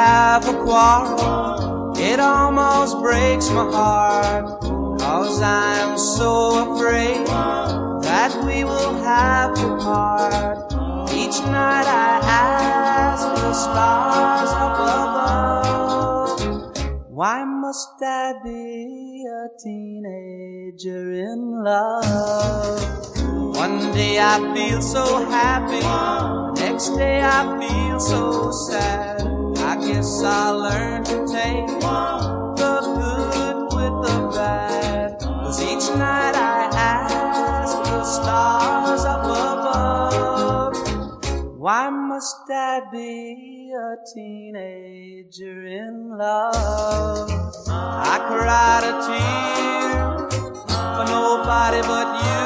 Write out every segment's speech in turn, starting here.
have a quarrel, it almost breaks my heart, 'cause I'm so afraid that we will have to part. Each night I ask the stars up above, why must I be a teenager in love? One day I feel so happy, the next day I feel so sad. I guess I'll learn to take the good with the bad, 'cause each night I ask the stars up above, why must I be a teenager in love? I cried a tear for nobody but you.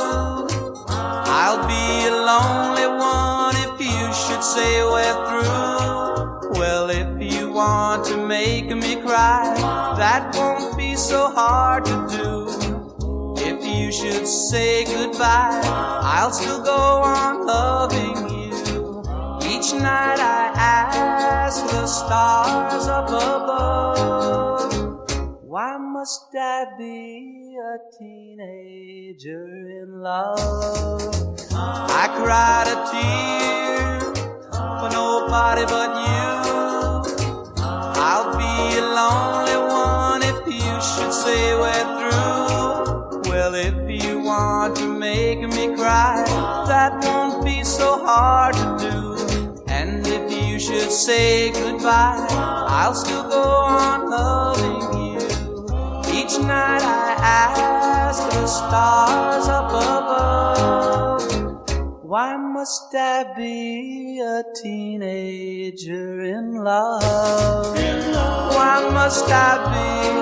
I'll be a lonely one if you should say we're through. Well, if you want to make me cry, that won't be so hard to do. If you should say goodbye, I'll still go on loving you. Each night I ask the stars up above, why must I be a teenager in love? I cried a tear for nobody but you. I'll be a lonely one if you should say we're through. Well, if you want to make me cry, that won't be so hard to do. And if you should say goodbye, I'll still go on loving you. Each night I ask the stars up above, why must I be a teenager in love? Why must I be